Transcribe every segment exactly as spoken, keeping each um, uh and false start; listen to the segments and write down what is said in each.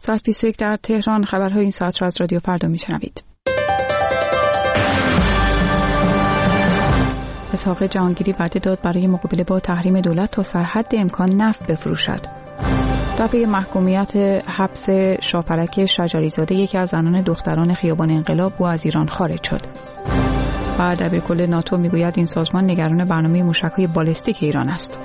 ساعت بیست و یک در تهران. خبرهای این ساعت را از رادیو فردا میشنوید. اسحاق جهانگیری وعده داد برای مقابله با تحریم دولت تا سرحد امکان نفت بفروشد. در پی محکومیت حبس شاپرک شجریزاده، یکی از زنان دختران خیابان انقلاب، او از ایران خارج شد. و دبیرکل ناتو میگوید این سازمان نگران برنامه موشک‌های بالستیک ایران است.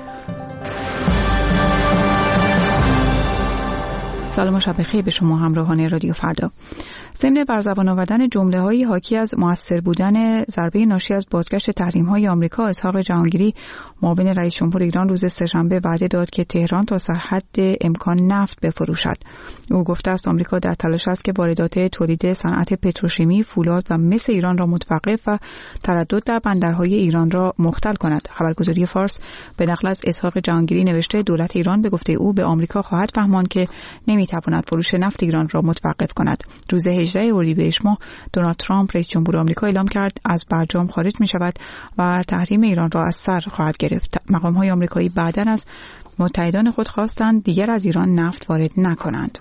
سلام و شب بخیر به شما همراهان رادیو فردا. ضمن بر زبان آوردن جمله‌هایی حاکی از مؤثر بودن ضربه ناشی از بازگشت تحریم‌های آمریکا، اسحاق جهانگیری معاون رئیس جمهور ایران روز سه‌شنبه وعده داد که تهران تا سرحد امکان نفت بفروشد. او گفته است آمریکا در تلاش است که واردات تولید صنعت پتروشیمی، فولاد و مس ایران را متوقف و تردد در بندرهای ایران را مختل کند. خبرگزاری فارس به نقل از اسحاق جهانگیری نوشته دولت ایران به گفته او به آمریکا خواهد فهماند که نمی‌تواند فروش نفت ایران را متوقف کند. روز هجدهم اردیبهشت ماه دونالد ترامپ رئیس جمهور آمریکا اعلام کرد از برجام خارج می شود و تحریم ایران را از سر خواهد گرفت. مقام‌های آمریکایی بعداً از متحدان خود خواستند دیگر از ایران نفت وارد نکنند.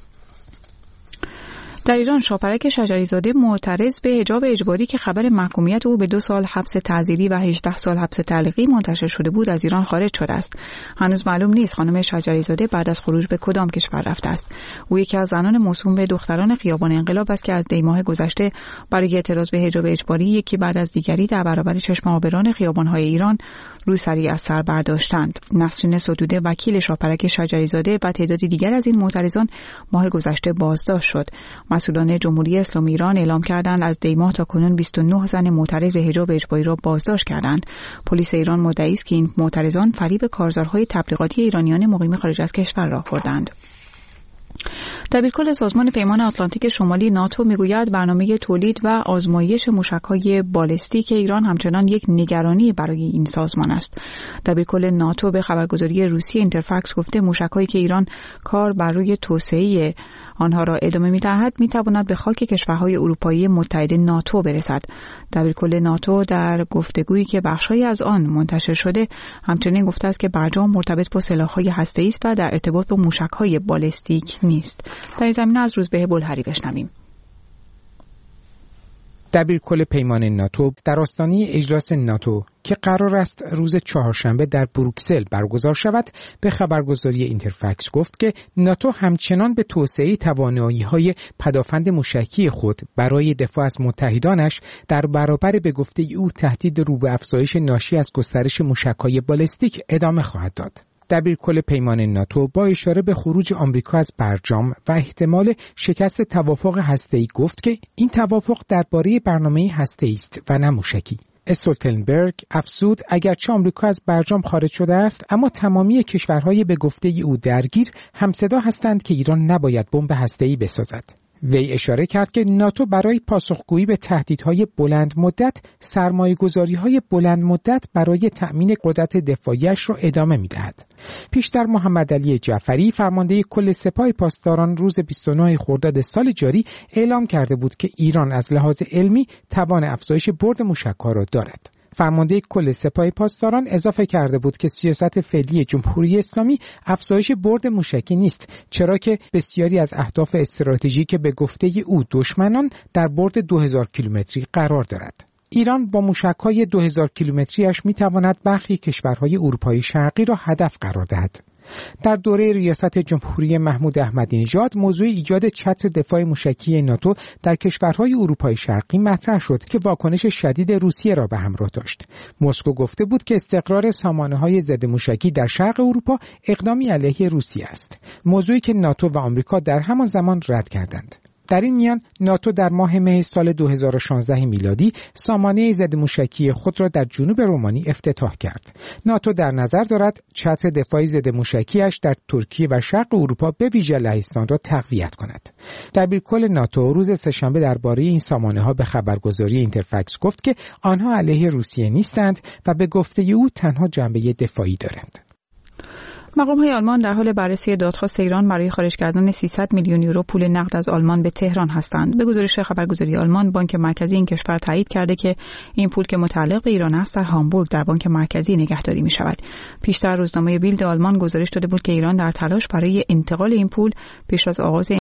در ایران شاپرک شجریزاده معترض به حجاب اجباری که خبر محکومیت او به دو سال حبس تعزیری و هجده سال حبس تعلیقی منتشر شده بود از ایران خارج شده است. هنوز معلوم نیست خانم شجریزاده بعد از خروج به کدام کشور رفته است. او یکی از زنان موسوم به دختران خیابان انقلاب است که از دی ماه گذشته برای اعتراض به حجاب اجباری یکی بعد از دیگری در برابر چشم آبران خیابان‌های ایران روسری از سر برداشتند. نسرین ستوده وکیل شاپرک شجریزاده و تعدادی دیگر از این معترضان ماه گذشته بازداشت شد. مسئولان جمهوری اسلامی ایران اعلام کردند از دی ماه تا کنون بیست و نه زن معترض به حجاب اجباری را بازداشت کردند. پلیس ایران مدعی است که این معترضان فریب کارزارهای تبلیغاتی ایرانیان مقیم خارج از کشور را خوردند. دبیرکل سازمان پیمان آتلانتیک شمالی ناتو میگوید برنامه تولید و آزمایش موشک‌های بالستیک ایران همچنان یک نگرانی برای این سازمان است. دبیرکل ناتو به خبرگزاری روسی اینترفکس گفته موشک‌هایی که ایران کار بر روی توسعه آنها را ادامه می‌دهد می‌تواند به خاک کشورهای اروپایی متحد ناتو برسد. دبیرکل ناتو در گفتگویی که بخشی از آن منتشر شده همچنین گفته است که برجام مرتبط با سلاح‌های هسته‌ای است و در ارتباط با موشک‌های بالستیک نیست. در این زمینه از روزبه بلحری بشنویم. دبیرکل پیمان ناتو در آستانه اجلاس ناتو که قرار است روز چهارشنبه در بروکسل برگزار شود به خبرگزاری اینترفکس گفت که ناتو همچنان به توسعه توانایی‌های پدافند موشکی خود برای دفاع از متحدانش در برابر به گفته او تهدید رو به افزایش ناشی از گسترش موشک‌های بالستیک ادامه خواهد داد. دبیرکل پیمان ناتو با اشاره به خروج آمریکا از برجام و احتمال شکست توافق هسته‌ای گفت که این توافق درباره برنامه هسته‌ای است و نه موشکی. استولتنبرگ افزود اگرچه آمریکا از برجام خارج شده است اما تمامی کشورهای به گفته او درگیر همصدا هستند که ایران نباید بمب هسته‌ای بسازد. وی اشاره کرد که ناتو برای پاسخگویی به تهدیدهای بلند مدت سرمایه‌گذاری‌های بلند مدت برای تأمین قدرت دفاعیش را ادامه می‌دهد. پیشتر محمد علی جعفری فرمانده کل سپاه پاسداران روز بیست و نه خرداد سال جاری اعلام کرده بود که ایران از لحاظ علمی توان افزایش برد موشک‌ها را دارد. فرمانده کل سپاه پاسداران اضافه کرده بود که سیاست فعلی جمهوری اسلامی افزایش برد موشکی نیست، چرا که بسیاری از اهداف استراتژیک به گفته او دشمنان در برد دو هزار کیلومتری قرار دارد. ایران با موشک‌های دو هزار کیلومتری‌اش می‌تواند برخی کشورهای اروپای شرقی را هدف قرار دهد. در دوره ریاست جمهوری محمود احمدی نژاد موضوع ایجاد چتر دفاع موشکی ناتو در کشورهای اروپای شرقی مطرح شد که واکنش شدید روسیه را به همراه داشت. مسکو گفته بود که استقرار سامانه‌های ضد موشکی در شرق اروپا اقدامی علیه روسیه است، موضوعی که ناتو و آمریکا در همان زمان رد کردند. در این میان ناتو در ماه مه سال دو هزار و شانزده میلادی سامانه ضد موشکی خود را در جنوب رومانی افتتاح کرد. ناتو در نظر دارد چتر دفاعی ضد موشکی‌اش در ترکیه و شرق اروپا به ویژه لهستان را تقویت کند. دبیرکل ناتو روز سه‌شنبه درباره این سامانه‌ها به خبرگزاری اینترفکس گفت که آنها علیه روسیه نیستند و به گفته او تنها جنبه دفاعی دارند. مقام‌های آلمان در حال بررسی دادخواست ایران برای خارج کردن سیصد میلیون یورو پول نقد از آلمان به تهران هستند. به گزارش خبرگزاری آلمان، بانک مرکزی این کشور تایید کرده که این پول که متعلق به ایران است در هامبورگ در بانک مرکزی نگهداری می شود. پیشتر روزنامه بیلد آلمان گزارش داده بود که ایران در تلاش برای انتقال این پول پیش از آغاز